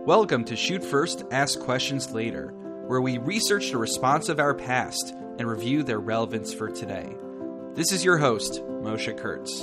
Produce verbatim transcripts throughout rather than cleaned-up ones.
Welcome to Shoot First, Ask Questions Later, where we research the response of our past and review their relevance for today. This is your host, Moshe Kurtz.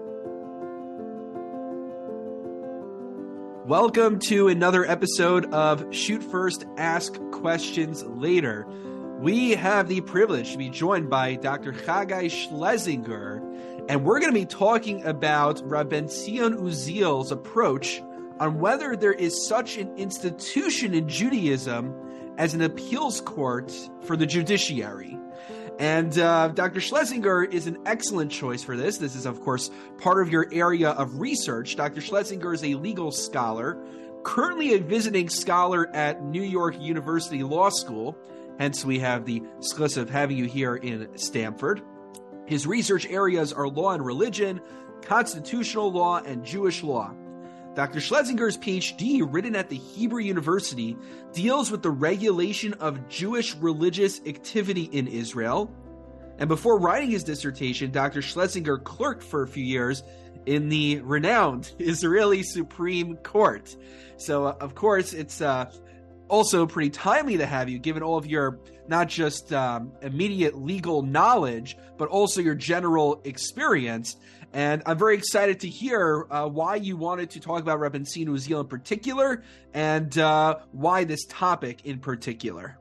Welcome to another episode of Shoot First, Ask Questions Later. We have the privilege to be joined by Doctor Chagai Schlesinger, and we're going to be talking about Rabben Zion Uziel's approach on whether there is such an institution in Judaism as an appeals court for the judiciary. And uh, Doctor Schlesinger is an excellent choice for this. This is, of course, part of your area of research. Doctor Schlesinger is a legal scholar, currently a visiting scholar at New York University Law School. Hence, we have the schluss of having you here in Stamford. His research areas are law and religion, constitutional law, and Jewish law. Doctor Schlesinger's P H D, written at the Hebrew University, deals with the regulation of Jewish religious activity in Israel. And before writing his dissertation, Doctor Schlesinger clerked for a few years in the renowned Israeli Supreme Court. So, uh, of course, it's uh, also pretty timely to have you, given all of your not just um, immediate legal knowledge, but also your general experience. And I'm very excited to hear uh, why you wanted to talk about Rabben Zion Uziel in particular, and uh, why this topic in particular.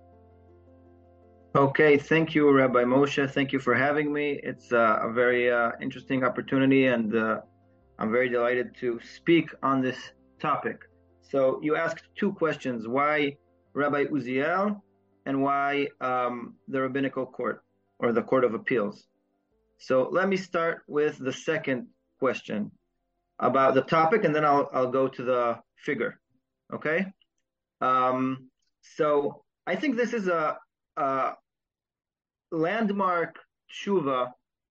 Okay, thank you, Rabbi Moshe. Thank you for having me. It's uh, a very uh, interesting opportunity, and uh, I'm very delighted to speak on this topic. So you asked two questions: why Rabbi Uziel, and why um, the Rabbinical Court, or the Court of Appeals. So let me start with the second question about the topic, and then I'll I'll go to the figure. Okay. Um, so I think this is a, a landmark tshuva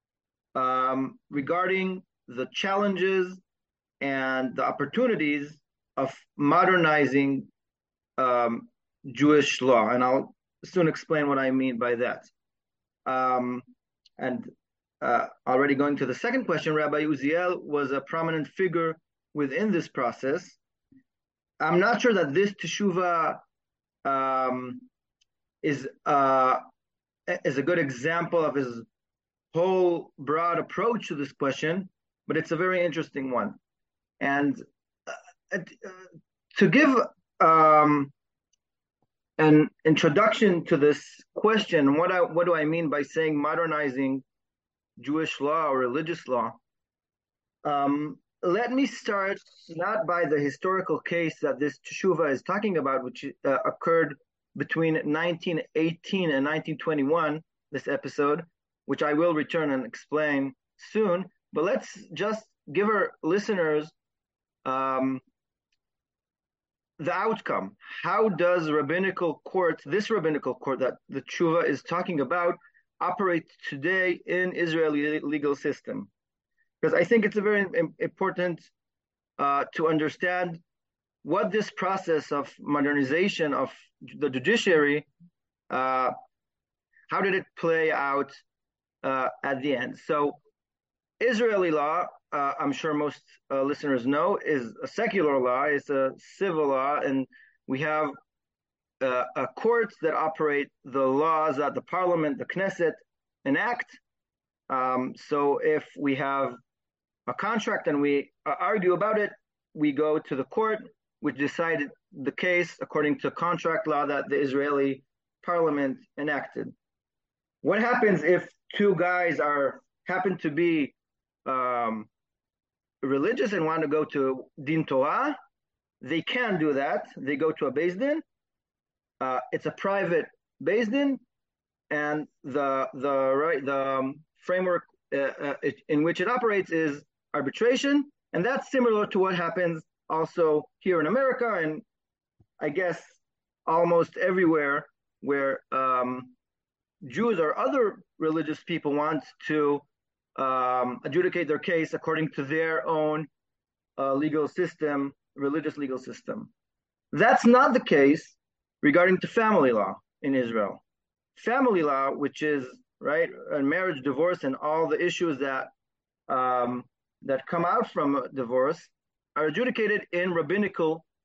um, regarding the challenges and the opportunities of modernizing um, Jewish law, and I'll soon explain what I mean by that. Um, and Uh, already going to the second question, Rabbi Uziel was a prominent figure within this process. I'm not sure that this teshuva um, is uh, is a good example of his whole broad approach to this question, but it's a very interesting one. And uh, uh, to give um, an introduction to this question, what I, what do I mean by saying modernizing Jewish law or religious law? Um, let me start not by the historical case that this teshuva is talking about, which uh, occurred between nineteen eighteen and nineteen twenty-one, this episode, which I will return and explain soon. But let's just give our listeners um, the outcome. How does rabbinical court, this rabbinical court that the teshuva is talking about, operate today in Israeli legal system? Because I think it's a very important uh, to understand what this process of modernization of the judiciary, uh, how did it play out uh, at the end? So Israeli law, uh, I'm sure most uh, listeners know, is a secular law, it's a civil law, and we have Uh, uh, courts that operate the laws that the parliament, the Knesset, enact. Um, so if we have a contract and we uh, argue about it, we go to the court, which decided the case according to contract law that the Israeli parliament enacted. What happens if two guys are happen to be um, religious and want to go to Din Torah? They can do that. They go to a Beis Din. Uh, it's a private Beis Din, and the the right the um, framework uh, uh, it, in which it operates is arbitration, and that's similar to what happens also here in America, and I guess almost everywhere where um, Jews or other religious people want to um, adjudicate their case according to their own uh, legal system, religious legal system. That's not the case regarding to family law in Israel. Family law, which is, right, marriage, divorce, and all the issues that um, that come out from divorce, are adjudicated in rabbinical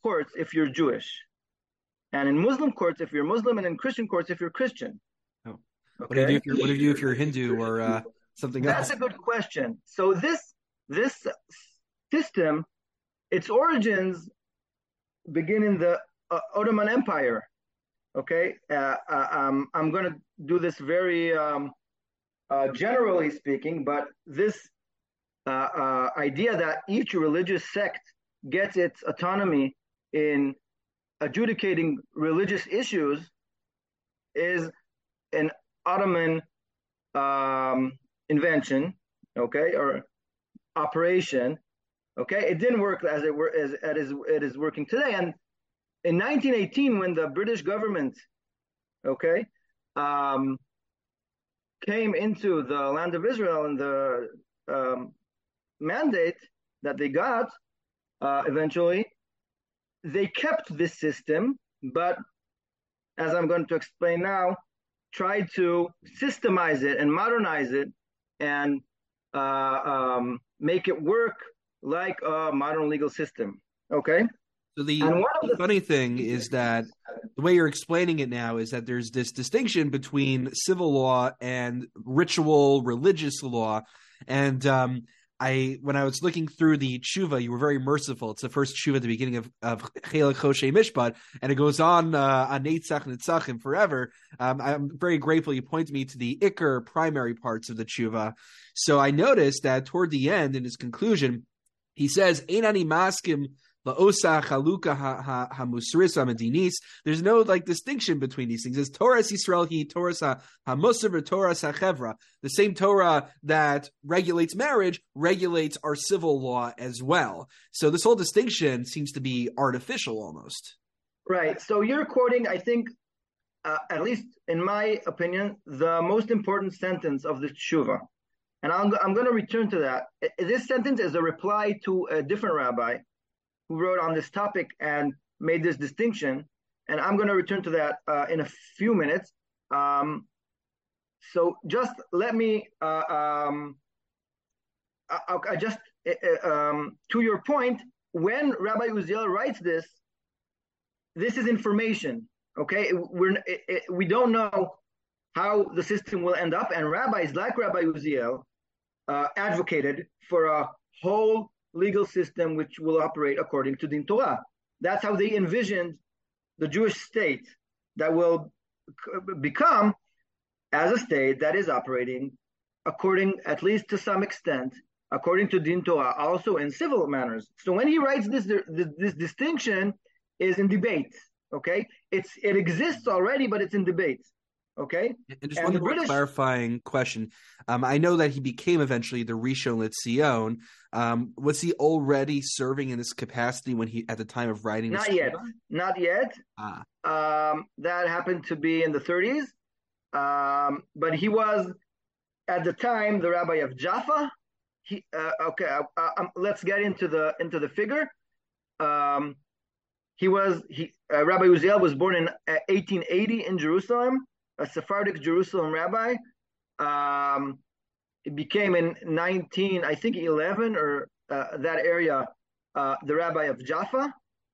courts if you're Jewish, and in Muslim courts if you're Muslim, and in Christian courts if you're Christian. Oh. Okay? What do you do if you're, what do you do if you're Hindu or uh, something That's else? a good question. So this this system, its origins begin in the uh, Ottoman Empire. Okay, uh, uh, um, I'm going to do this very um, uh, generally speaking, but this uh, uh, idea that each religious sect gets its autonomy in adjudicating religious issues is an Ottoman um, invention, okay, or operation. Okay, it didn't work as it were as it is it is working today. And in nineteen eighteen, when the British government, okay, um, came into the land of Israel and the um, mandate that they got uh, eventually, they kept this system, but as I'm going to explain now, tried to systemize it and modernize it and uh, um, make it work like a modern legal system. Okay. So the, the, the funny thing is that the way you're explaining it now is that there's this distinction between civil law and ritual religious law. And um, I, when I was looking through the tshuva, you were very merciful. It's the first tshuva at the beginning of of Chelek Choshe Mishpat, and it goes on uh, on Neitzach Nitzachim forever. Um, I'm very grateful you pointed me to the Iker primary parts of the tshuva. So I noticed that toward the end, in his conclusion, he says, "Einani maskim la'osa chaluka hamusris hamedinis." There's no like distinction between these things. It's Torah Yisrael hi Torah hamusar Torah hachevra. The same Torah that regulates marriage regulates our civil law as well. So this whole distinction seems to be artificial almost. Right. So you're quoting, I think, uh, at least in my opinion, the most important sentence of the tshuva. And I'm, I'm going to return to that. This sentence is a reply to a different rabbi who wrote on this topic and made this distinction. And I'm going to return to that uh, in a few minutes. Um, so just let me, uh, um, I, I just, uh, um, to your point, when Rabbi Uziel writes this, this is information, okay? We're, it, it, we don't know how the system will end up. And rabbis like Rabbi Uziel uh, advocated for a whole legal system which will operate according to Din Torah. That's how they envisioned the Jewish state that will become as a state that is operating according, at least to some extent, according to Din Torah, also in civil manners. So when he writes this, this, this distinction is in debate, okay? It's It exists already, but it's in debate. Okay. And just and one more British... clarifying question. Um, I know that he became eventually the Rishon LeZion. Um, was he already serving in this capacity when he, at the time of writing? Not yet. Paper? Not yet. Ah. Um, that happened to be in the thirties. Um, but he was at the time the rabbi of Jaffa. He uh, okay. Uh, uh, let's get into the into the figure. Um, he was he uh, Rabbi Uziel was born in uh, eighteen eighty in Jerusalem. A Sephardic Jerusalem rabbi. Um, it became in nineteen, I think eleven or uh, that area, uh, the rabbi of Jaffa.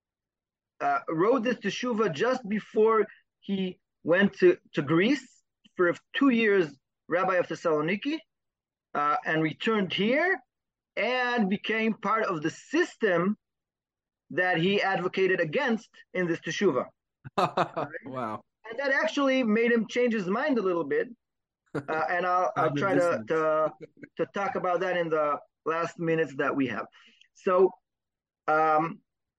Uh, wrote this teshuva just before he went to, to Greece for two years, rabbi of Thessaloniki, uh, and returned here and became part of the system that he advocated against in this teshuva. Right? Wow. And that actually made him change his mind a little bit. Uh, and I'll, I'll try to, to to talk about that in the last minutes that we have. So um,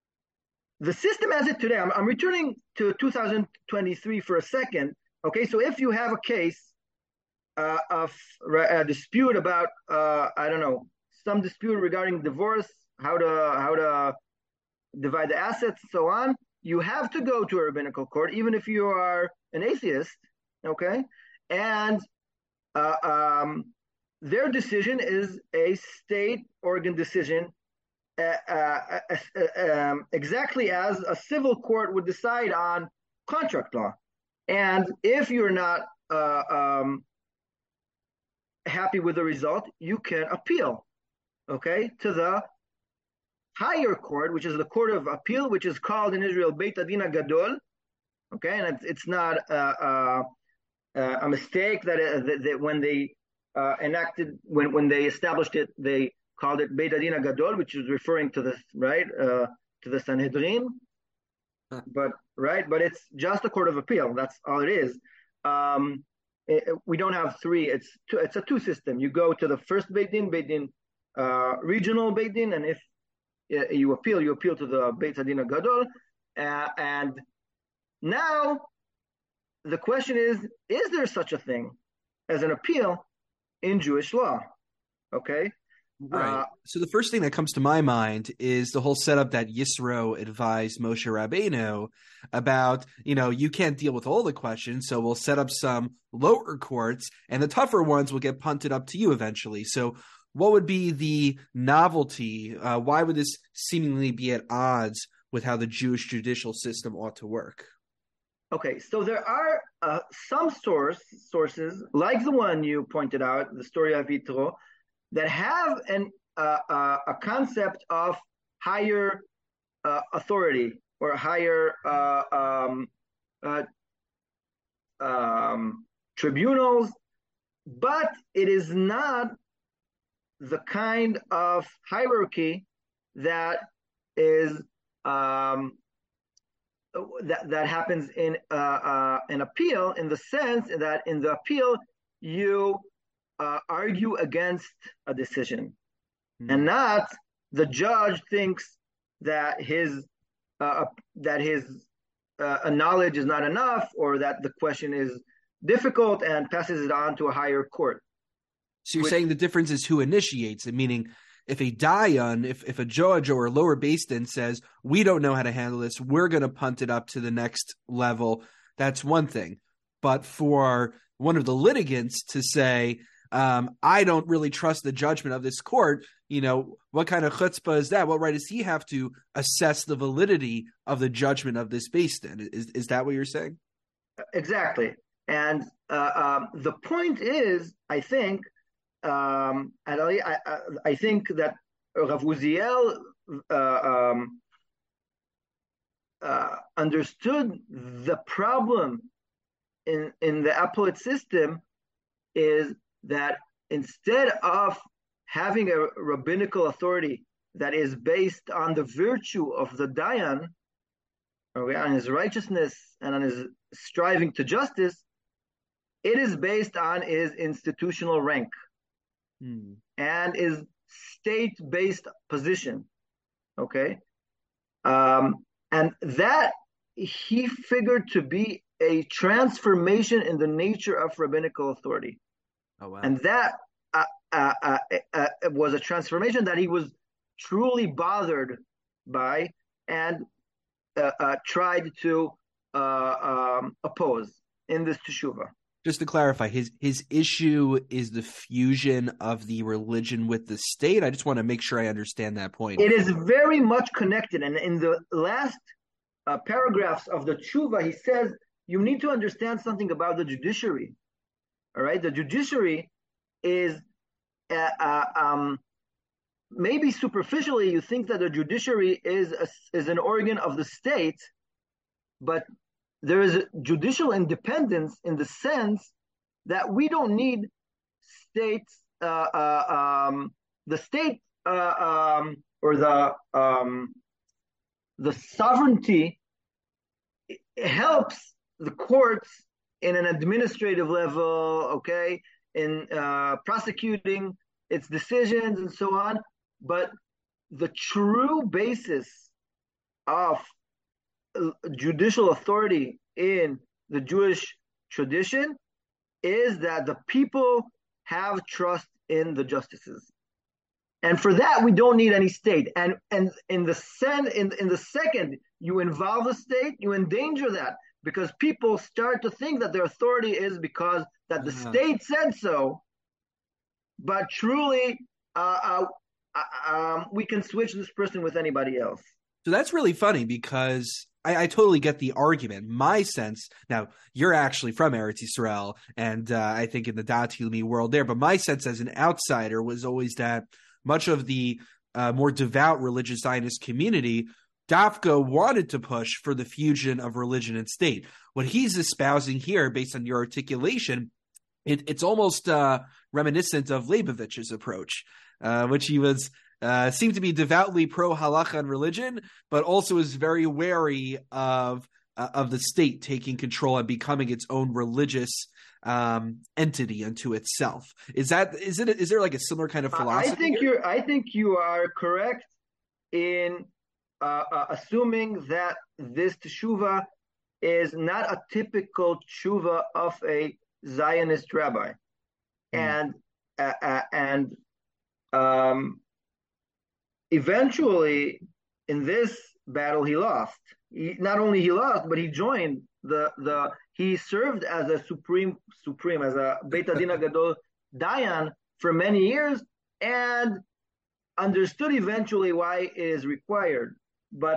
the system as it today, I'm, I'm returning to two thousand twenty-three for a second. Okay, so if you have a case uh, of a dispute about, uh, I don't know, some dispute regarding divorce, how to how to divide the assets, and so on, you have to go to a rabbinical court, even if you are an atheist, okay? And uh, um, their decision is a state organ decision, uh, uh, uh, um, exactly as a civil court would decide on contract law. And if you're not uh, um, happy with the result, you can appeal, okay, to the higher court, which is the court of appeal, which is called in Israel Beit Adin Gadol. Okay, and it's, it's not uh, uh, uh, a mistake that, uh, that, that when they uh, enacted, when, when they established it, they called it Beit Adin Gadol, which is referring to the right uh, to the Sanhedrin. Huh. But right, but it's just a court of appeal. That's all it is. Um, it, we don't have three. It's two, it's a two system. You go to the first Beit Din, Beit Din, uh, regional Beit Din, and if uh, you appeal, you appeal to the Beit Adin Gadol, uh, and now the question is: is there such a thing as an appeal in Jewish law? Okay. Right. Uh, so the first thing that comes to my mind is the whole setup that Yisro advised Moshe Rabbeinu about, you know, you can't deal with all the questions, so we'll set up some lower courts, and the tougher ones will get punted up to you eventually. So what would be the novelty? Uh, why would this seemingly be at odds with how the Jewish judicial system ought to work? Okay, so there are uh, some source sources, like the one you pointed out, the story of Yitro, that have an uh, uh, a concept of higher uh, authority or higher uh, um, uh, um, tribunals, but it is not the kind of hierarchy that is um, that that happens in uh, uh, an appeal, in the sense that in the appeal you Uh, argue against a decision, mm. and not the judge thinks that his uh, that his uh, knowledge is not enough, or that the question is difficult, and passes it on to a higher court. So you're Which, saying the difference is who initiates it, meaning if a dayan, if if a judge or a lower beis din says we don't know how to handle this, we're going to punt it up to the next level. That's one thing, but for one of the litigants to say, Um, I don't really trust the judgment of this court, you know, what kind of chutzpah is that? What right does he have to assess the validity of the judgment of this beis din? Is, is that what you're saying? Exactly. And uh, um, the point is, I think, um, and I, I, I think that Rav Uziel uh, um, uh, understood the problem in, in the appellate system is that instead of having a rabbinical authority that is based on the virtue of the dayan, okay, on his righteousness and on his striving to justice, it is based on his institutional rank hmm. and his state-based position, okay? Um, and that he figured to be a transformation in the nature of rabbinical authority. Oh, wow. And that uh, uh, uh, uh, was a transformation that he was truly bothered by and uh, uh, tried to uh, um, oppose in this teshuvah. Just to clarify, his his issue is the fusion of the religion with the state. I just want to make sure I understand that point. It is very much connected. And in the last uh, paragraphs of the teshuvah, he says, you need to understand something about the judiciary. All right, the judiciary is uh, uh, um, maybe superficially you think that the judiciary is a, is an organ of the state, but there is judicial independence in the sense that we don't need states, uh, uh, um, the state uh, um, or the um, the sovereignty helps the courts in an administrative level, okay, in uh, prosecuting its decisions and so on. But the true basis of uh, judicial authority in the Jewish tradition is that the people have trust in the justices. And for that, we don't need any state. And and in the sen, in, in the second you involve the state, you endanger that. Because people start to think that their authority is because that the uh-huh. state said so, but truly uh, uh, um, we can switch this person with anybody else. So that's really funny because I, I totally get the argument. My sense, now you're actually from Eretz Yisrael, and uh, I think in the Dat Hilmi world there, but my sense as an outsider was always that much of the uh, more devout religious Zionist community, Dafka wanted to push for the fusion of religion and state. What he's espousing here, based on your articulation, it, it's almost uh, reminiscent of Leibovich's approach, uh, which he was uh, seemed to be devoutly pro halacha and religion, but also is very wary of uh, of the state taking control and becoming its own religious um, entity unto itself. Is that is it? Is there like a similar kind of philosophy? I think here? you're. I think you are correct in uh, uh, assuming that this teshuva is not a typical teshuva of a Zionist rabbi, mm. and uh, uh, and um, eventually in this battle he lost. He, not only he lost, but he joined the the. He served as a supreme supreme as a Beit Adin Gadol Dayan for many years, and understood eventually why it is required. But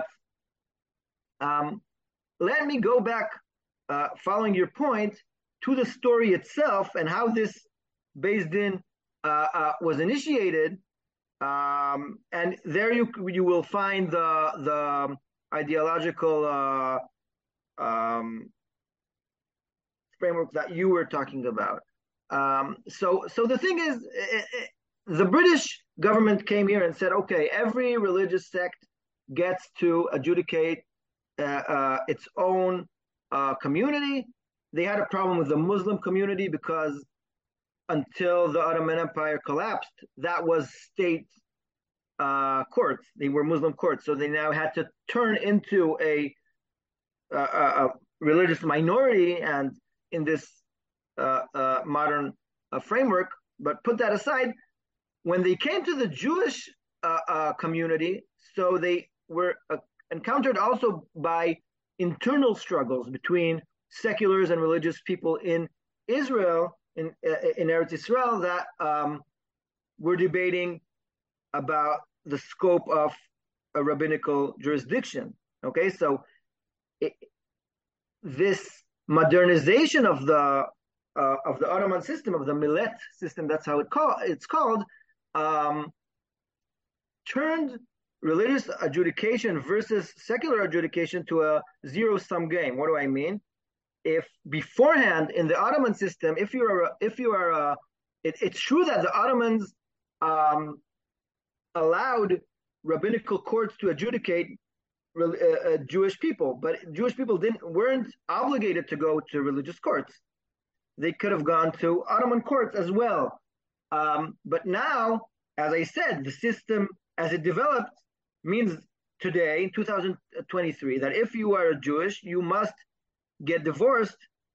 um, let me go back, uh, following your point, to the story itself and how this Beis Din uh, uh, was initiated. Um, and there you you will find the the ideological uh, um, framework that you were talking about. Um, so so the thing is, it, it, the British government came here and said, okay, every religious sect gets to adjudicate uh, uh, its own uh, community. They had a problem with the Muslim community because until the Ottoman Empire collapsed, that was state uh, courts. They were Muslim courts. So they now had to turn into a, a, a religious minority and in this uh, uh, modern uh, framework. But put that aside, when they came to the Jewish uh, uh, community, so they were uh, encountered also by internal struggles between seculars and religious people in Israel, in in Eretz Israel, that um, were debating about the scope of a rabbinical jurisdiction. Okay, so it, this modernization of the uh, of the Ottoman system, of the millet system, that's how it call, it's called, um, turned religious adjudication versus secular adjudication to a zero-sum game. What do I mean? If beforehand in the Ottoman system, if you are, if you are, a, it, it's true that the Ottomans um, allowed rabbinical courts to adjudicate uh, uh, Jewish people, but Jewish people didn't weren't obligated to go to religious courts. They could have gone to Ottoman courts as well. Um, but now, as I said, the system as it developed means today, in two thousand twenty-three, that if you are a Jewish, you must get divorced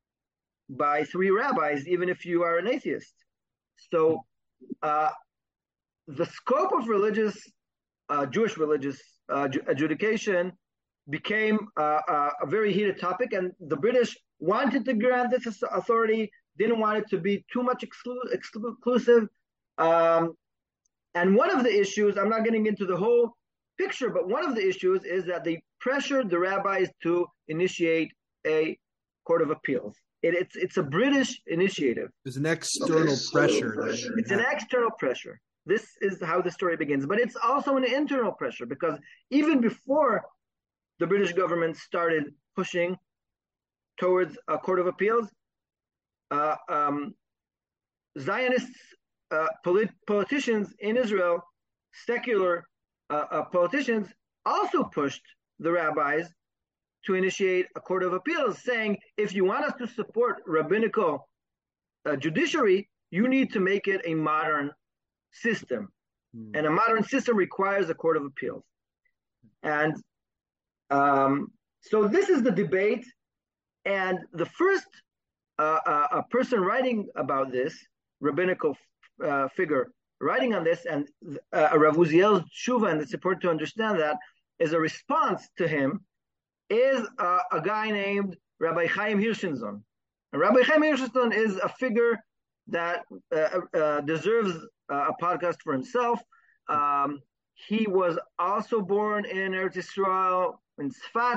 by three rabbis, even if you are an atheist. So uh, the scope of religious, uh, Jewish religious uh, adjudication became uh, uh, a very heated topic, and the British wanted to grant this authority, didn't want it to be too much exclu- exclusive. Um, and one of the issues, I'm not getting into the whole picture, but one of the issues is that they pressured the rabbis to initiate a court of appeals. It, it's it's a British initiative. There's an external pressure. pressure. It's an external pressure. This is how the story begins. But it's also an internal pressure, because even before the British government started pushing towards a court of appeals, uh, um, Zionists, uh, polit- politicians in Israel, secular uh, uh, politicians, also pushed the rabbis to initiate a court of appeals, saying, if you want us to support rabbinical uh, judiciary, you need to make it a modern system. Mm. And a modern system requires a court of appeals. And um, so this is the debate. And the first uh, uh, a person writing about this, rabbinical uh, figure writing on this, and uh, Rav Uziel's tshuva, and it's important to understand that, is a response to him, is uh, a guy named Rabbi Chaim Hirschenson. And Rabbi Chaim Hirschenson is a figure that uh, uh, deserves uh, a podcast for himself. Um, he was also born in Eretz Yisrael, in Sfat,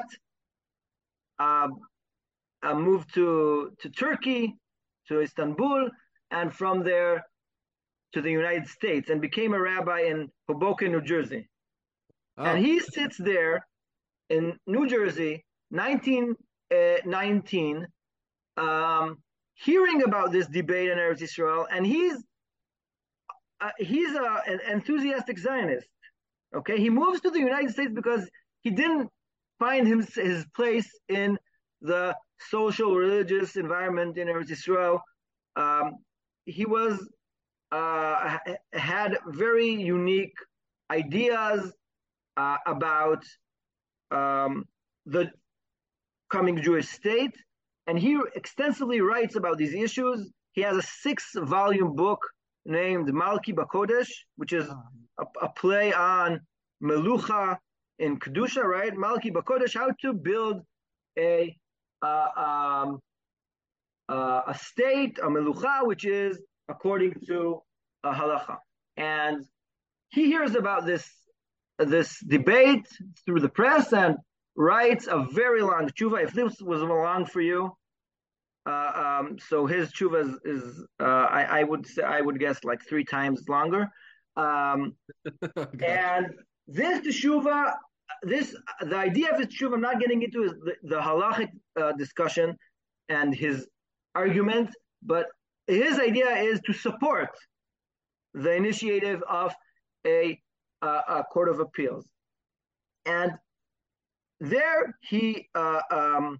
uh, uh, moved to, to Turkey, to Istanbul, and from there to the United States and became a rabbi in Hoboken, New Jersey. Oh. And he sits there in New Jersey, nineteen nineteen, um, hearing about this debate in Eretz Yisrael, and he's uh, he's a, an enthusiastic Zionist. Okay, he moves to the United States because he didn't find his his place in the social religious environment in Eretz Yisrael. Um, he was uh, had very unique ideas uh, about um, the coming Jewish state, and he extensively writes about these issues. He has a six-volume book named Malki Bakodesh, which is a, a play on Melucha in Kedusha, right? Malki Bakodesh, how to build a uh, um, uh, a state, a Melucha, which is according to a halacha. And he hears about this this debate through the press and writes a very long tshuva. If this was long for you, uh, um, so his tshuva is, is uh, I, I would say I would guess like three times longer. Um, and this tshuva, this the idea of his tshuva, I'm not getting into is the, the halachic uh, discussion and his argument, but his idea is to support the initiative of a, a, a court of appeals, and there he uh, um,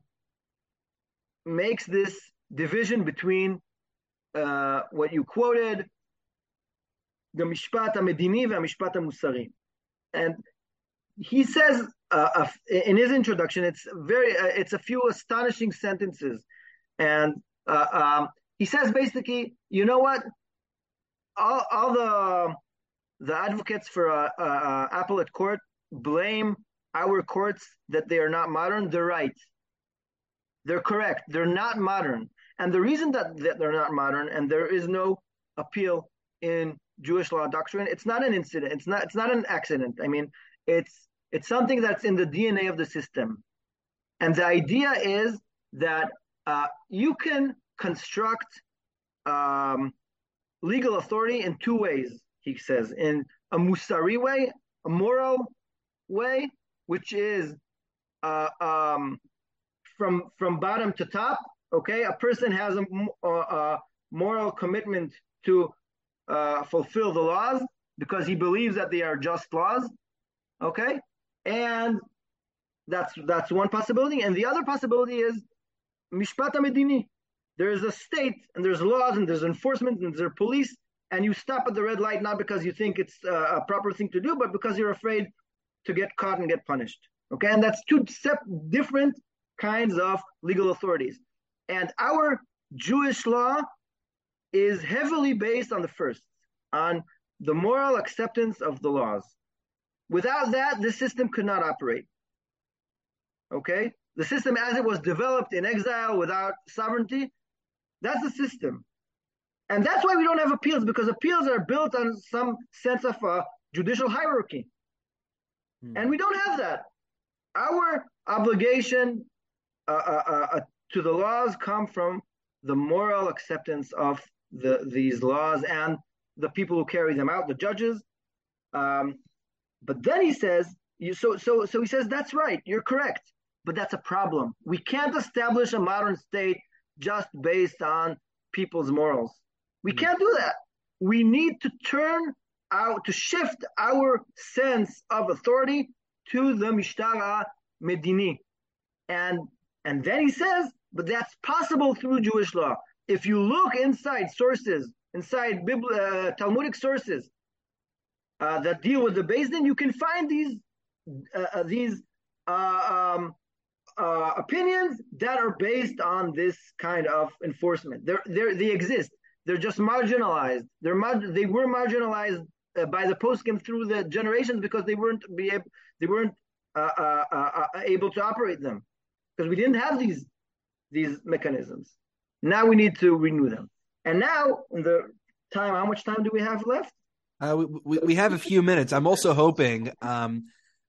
makes this division between uh, what you quoted, the Mishpat HaMedini and Mishpat HaMusari. And he says uh, uh, in his introduction, it's very, uh, it's a few astonishing sentences. And uh, um, he says basically, you know what? All, all the the advocates for uh, uh, appellate court blame our courts that they are not modern. They're right. They're correct. They're not modern. And the reason that, that they're not modern and there is no appeal in Jewish law doctrine, it's not an incident. It's not, it's not an accident. I mean, it's, it's something that's in the D N A of the system. And the idea is that uh, you can construct um, legal authority in two ways, he says, in a musari way, a moral way, which is uh, um, from from bottom to top. Okay, a person has a, a moral commitment to uh, fulfill the laws because he believes that they are just laws. Okay, and that's that's one possibility. And the other possibility is mishpat hamedini. There is a state, and there's laws, and there's enforcement, and there's police, and you stop at the red light not because you think it's uh, a proper thing to do, but because you're afraid to get caught and get punished. Okay, and that's two sep- different kinds of legal authorities. And our Jewish law is heavily based on the first, on the moral acceptance of the laws. Without that, the system could not operate. Okay, the system as it was developed in exile without sovereignty, that's the system. And that's why we don't have appeals, because appeals are built on some sense of a judicial hierarchy. Hmm. And we don't have that. Our obligation uh, uh, uh, to the laws come from the moral acceptance of the, these laws and the people who carry them out, the judges. Um, but then he says, you, so, so, so he says, that's right, you're correct, but that's a problem. We can't establish a modern state just based on people's morals. We can't do that. We need to turn out, to shift our sense of authority to the Mishtar HaMedini. And, and then he says, but that's possible through Jewish law. If you look inside sources, inside Bibli- uh, Talmudic sources uh, that deal with the Beis Din, you can find these uh, these uh, um, uh, opinions that are based on this kind of enforcement. They're, they're, they exist. They're just marginalized. They're mar- they were marginalized uh, by the poskim through the generations because they weren't be able, they weren't uh, uh, uh, able to operate them because we didn't have these these mechanisms. Now we need to renew them. And now, in the time, how much time do we have left? Uh, we, we we have a few minutes. I'm also hoping um,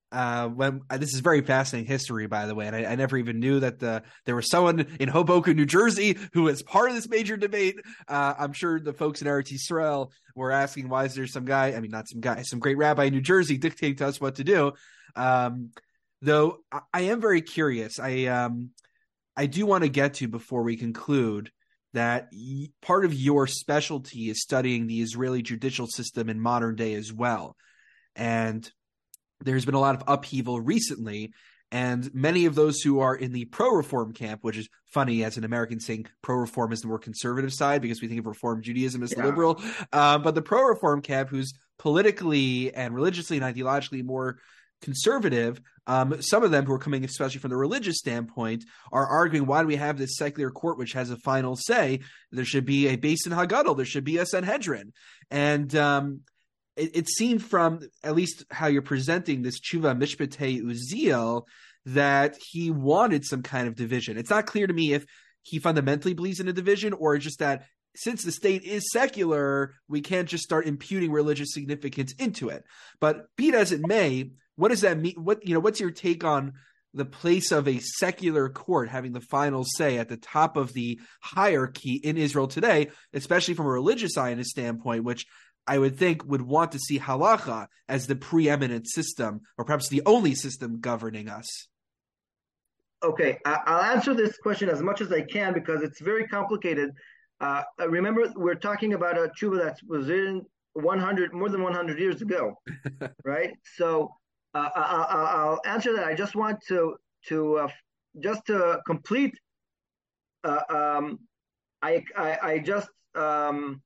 Uh, when uh, this is very fascinating history, by the way, and I, I never even knew that the there was someone in Hoboken, New Jersey, who was part of this major debate. Uh, I'm sure the folks in Eretz Yisrael were asking, why is there some guy? I mean, not some guy, some great rabbi in New Jersey dictating to us what to do. Um, though I, I am very curious. I um, I do want to get to before we conclude that y- part of your specialty is studying the Israeli judicial system in modern day as well, and there's been a lot of upheaval recently, and many of those who are in the pro-reform camp, which is funny as an American saying pro-reform is the more conservative side because we think of Reform Judaism as Yeah. liberal, uh, but the pro-reform camp, who's politically and religiously and ideologically more conservative, um, some of them who are coming especially from the religious standpoint are arguing, why do we have this secular court which has a final say? There should be a Beis Din Hagadol, there should be a Sanhedrin. And um It, it seemed from at least how you're presenting this Tshuva Mishpatei Uziel that he wanted some kind of division. It's not clear to me if he fundamentally believes in a division or just that since the state is secular, we can't just start imputing religious significance into it. But be it as it may, what does that mean? What, you know, what's your take on the place of a secular court having the final say at the top of the hierarchy in Israel today, especially from a religious Zionist standpoint, which I would think would want to see halacha as the preeminent system, or perhaps the only system governing us? Okay, I- I'll answer this question as much as I can because it's very complicated. Uh, remember, we're talking about a tshuva that was in one hundred, more than one hundred years ago, right? So uh, I- I'll answer that. I just want to to uh, just to complete. Uh, um, I, I I just um,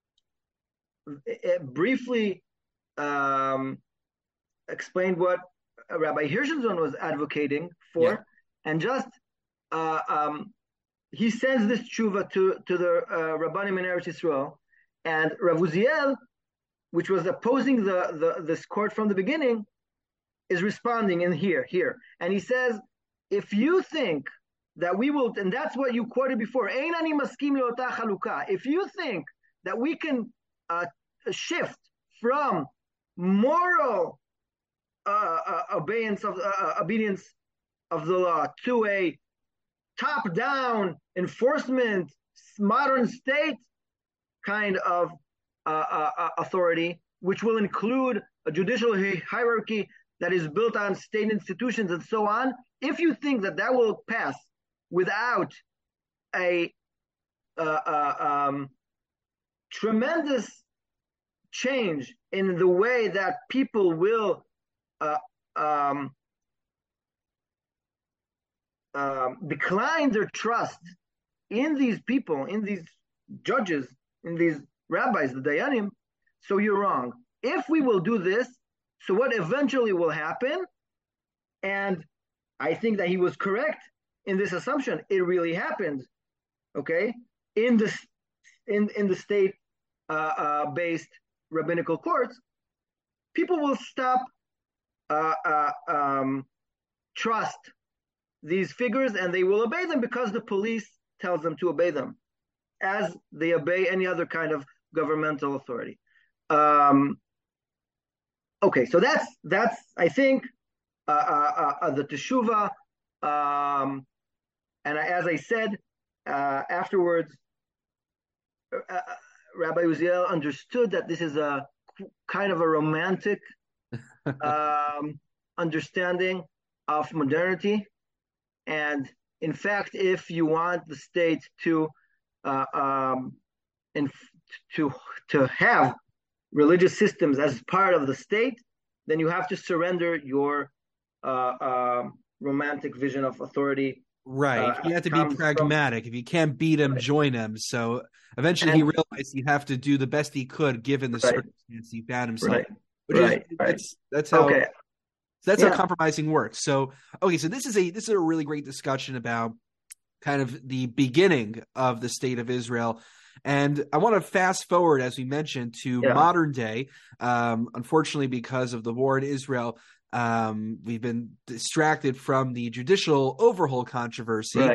briefly um, explained what Rabbi Hirschensohn was advocating for, yeah. and just uh, um, he sends this tshuva to to the uh, Rabbanim in Eretz Yisrael, and Rav Uziel, which was opposing the, the this court from the beginning, is responding in here here, and he says, if you think that we will, and that's what you quoted before, Ein ani maskim le'ota chaluka. If you think that we can uh, shift from moral uh, uh, obedience of uh, obedience of the law to a top-down enforcement, modern state kind of uh, uh, authority, which will include a judicial hierarchy that is built on state institutions and so on. If you think that that will pass without a uh, uh, um, tremendous change in the way that people will uh, um, uh, decline their trust in these people, in these judges, in these rabbis, the Dayanim, so you're wrong. If we will do this, so what eventually will happen, and I think that he was correct in this assumption, it really happened, okay, in the, in, in the state uh, uh, based rabbinical courts, people will stop uh, uh, um, trust these figures and they will obey them because the police tells them to obey them as they obey any other kind of governmental authority. Um, okay, so that's, that's I think, uh, uh, uh, the Teshuvah, um, and as I said, uh, afterwards, uh, Rabbi Uziel understood that this is a kind of a romantic um, understanding of modernity. And in fact, if you want the state to uh, um, in, to to have religious systems as part of the state, then you have to surrender your uh, uh, romantic vision of authority. Right. Uh, you have to be pragmatic. From, if you can't beat him, right. join him. So eventually and, he realized he have to do the best he could given the right. circumstance he found himself. Right. Which right. Is, right. That's, that's how okay. So that's yeah. how compromising works. So, okay, so this is a this is a really great discussion about kind of the beginning of the state of Israel. And I want to fast forward, as we mentioned, to yeah. modern day. Um, unfortunately, because of the war in Israel, um, we've been distracted from the judicial overhaul controversy. Right.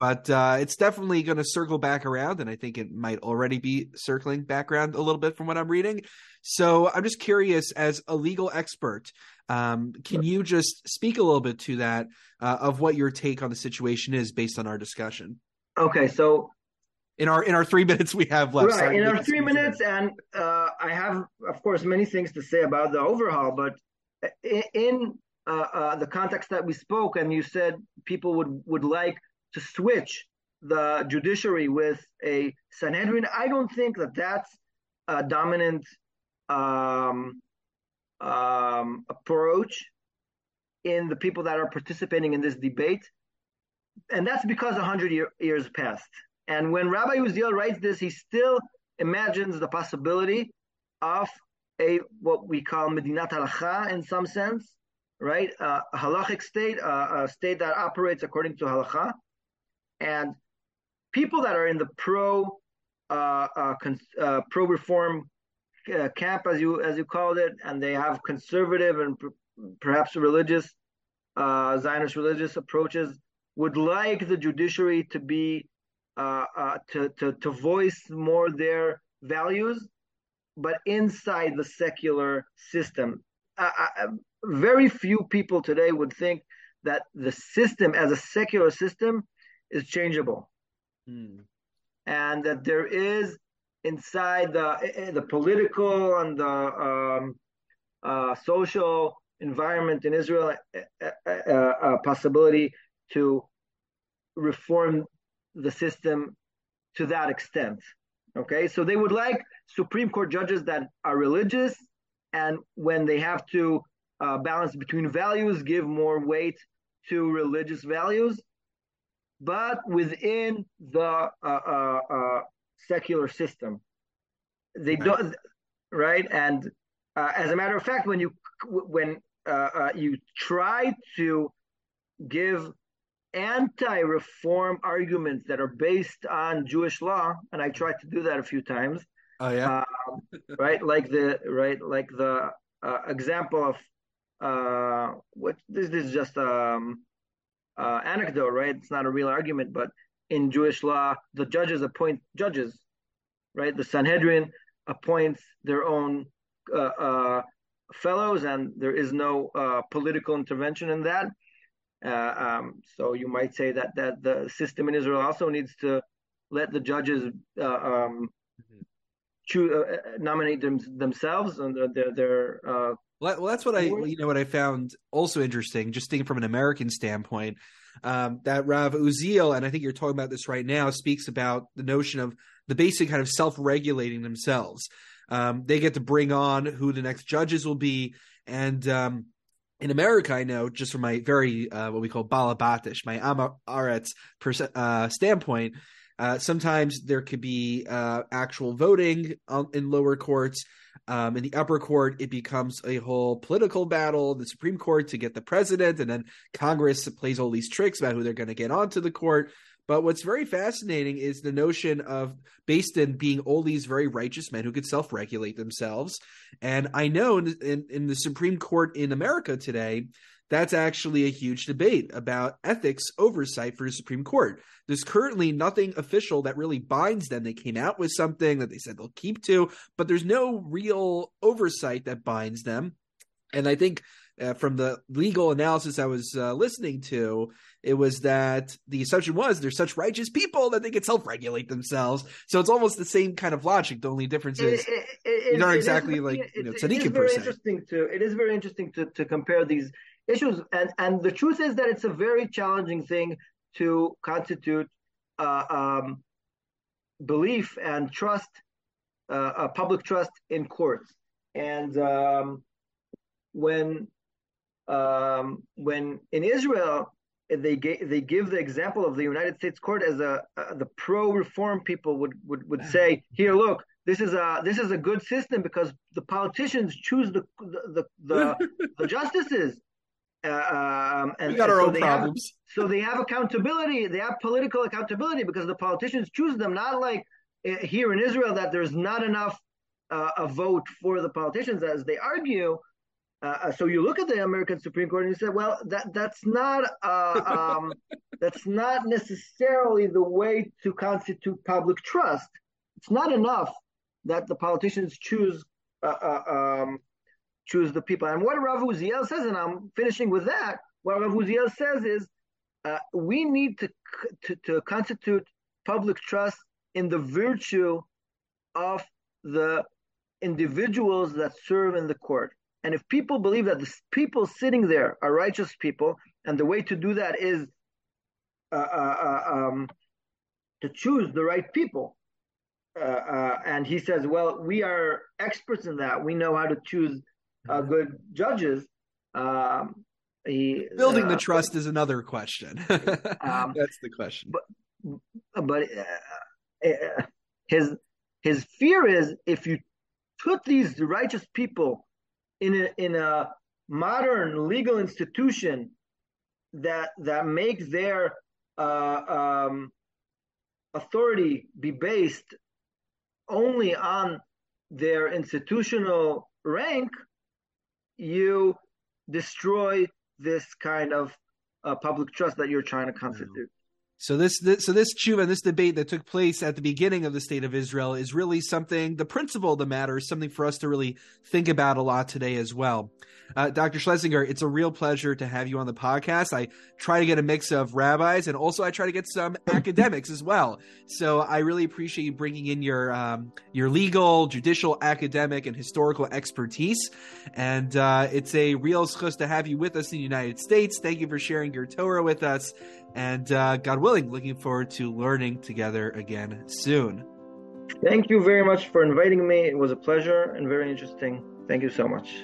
But uh, it's definitely going to circle back around, and I think it might already be circling back around a little bit from what I'm reading. So I'm just curious, as a legal expert, um, can you just speak a little bit to that, uh, of what your take on the situation is based on our discussion? Okay, so in our in our three minutes we have left, right, sorry in our three minutes, and uh, I have, of course, many things to say about the overhaul, but in, in uh, uh, the context that we spoke, and you said people would would like to switch the judiciary with a Sanhedrin, I don't think that that's a dominant um, um, approach in the people that are participating in this debate. And that's because one hundred year, years passed. And when Rabbi Uziel writes this, he still imagines the possibility of a what we call Medinat Halacha in some sense, right? Uh, a halachic state, uh, a state that operates according to halacha. And people that are in the pro uh, uh, cons- uh, pro reform uh, camp, as you as you called it, and they have conservative and pr- perhaps religious uh, Zionist religious approaches, would like the judiciary to be uh, uh, to, to to voice more their values, but inside the secular system. Uh, uh, very few people today would think that the system as a secular system is changeable, hmm. and that there is inside the the political and the um, uh, social environment in Israel a, a, a possibility to reform the system to that extent. Okay, so they would like Supreme Court judges that are religious, and when they have to uh, balance between values, give more weight to religious values, but within the uh, uh, uh, secular system. They right. don't, right? And uh, as a matter of fact, when you when uh, uh, you try to give anti-reform arguments that are based on Jewish law, and I tried to do that a few times. Oh yeah, uh, right? Like the right, like the uh, example of uh, what this, this is just um, uh, anecdote, right? It's not a real argument, but in Jewish law, the judges appoint judges, right? The Sanhedrin appoints their own uh, uh, fellows, and there is no uh, political intervention in that. Uh, um, so you might say that that the system in Israel also needs to let the judges uh, um, choose, uh, nominate them, themselves and their their. Uh, well, well, that's what I you know what I found also interesting. Just thinking from an American standpoint, um, that Rav Uziel, and I think you're talking about this right now, speaks about the notion of the basic kind of self-regulating themselves. Um, they get to bring on who the next judges will be, and um, in America, I know, just from my very, uh, what we call balabatish, my Am Haaretz uh, standpoint, uh, sometimes there could be uh, actual voting on, in lower courts. Um, in the upper court, it becomes a whole political battle, the Supreme Court to get the president, and then Congress plays all these tricks about who they're going to get onto the court. But what's very fascinating is the notion of based in being all these very righteous men who could self-regulate themselves. And I know in, in, in the Supreme Court in America today, that's actually a huge debate about ethics oversight for the Supreme Court. There's currently nothing official that really binds them. They came out with something that they said they'll keep to, but there's no real oversight that binds them. And I think uh, from the legal analysis I was uh, listening to, it was that the assumption was they're such righteous people that they could self-regulate themselves. So it's almost the same kind of logic. The only difference is it, it, it, these aren't exactly is, like it, you know, tzaddikim per se. Interesting to, it is very interesting to, to compare these issues. And, and the truth is that it's a very challenging thing to constitute uh, um, belief and trust, uh, uh, public trust in courts. And um, when um, when in Israel, they gave, they give the example of the United States court as a uh, the pro-reform people would, would, would say, here, look, this is a this is a good system because the politicians choose the the the, the justices. Uh, um, and, we got our so own problems. Have, so they have accountability. They have political accountability because the politicians choose them. Not like uh, here in Israel that there's not enough uh, a vote for the politicians, as they argue. Uh, so you look at the American Supreme Court and you say, well, that that's not uh, um, that's not necessarily the way to constitute public trust. It's not enough that the politicians choose uh, uh, um, choose the people. And what Rav Uziel says, and I'm finishing with that, what Rav Uziel says is uh, we need to, to to constitute public trust in the virtue of the individuals that serve in the court. And if people believe that the people sitting there are righteous people, and the way to do that is uh, uh, um, to choose the right people, uh, uh, and he says, well, we are experts in that. We know how to choose uh, good judges. Um, he, Building uh, the trust but, is another question. um, That's the question. But, but uh, uh, his his fear is if you put these righteous people in a in a modern legal institution that that make their uh, um, authority be based only on their institutional rank, you destroy this kind of uh, public trust that you're trying to constitute. So this, this, so this tshuva, this debate that took place at the beginning of the state of Israel is really something, the principle of the matter is something for us to really think about a lot today as well. Uh, Doctor Schlesinger, it's a real pleasure to have you on the podcast. I try to get a mix of rabbis, and also I try to get some academics as well. So I really appreciate you bringing in your um, your legal, judicial, academic, and historical expertise. And uh, it's a real zchus to have you with us in the United States. Thank you for sharing your Torah with us. And uh, God willing, looking forward to learning together again soon. Thank you very much for inviting me. It was a pleasure and very interesting. Thank you so much.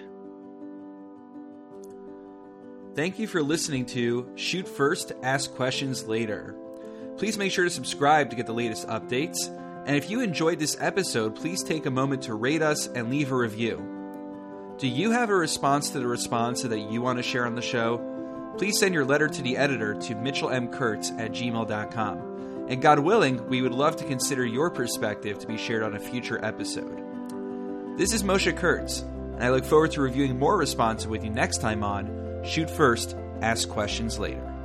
Thank you for listening to Shoot First, Ask Questions Later. Please make sure to subscribe to get the latest updates. And if you enjoyed this episode, please take a moment to rate us and leave a review. Do you have a response to the response that you want to share on the show? Please send your letter to the editor to mitchell m kurtz at gmail dot com. And God willing, we would love to consider your perspective to be shared on a future episode. This is Moshe Kurtz, and I look forward to reviewing more responses with you next time on Shoot First, Ask Questions Later.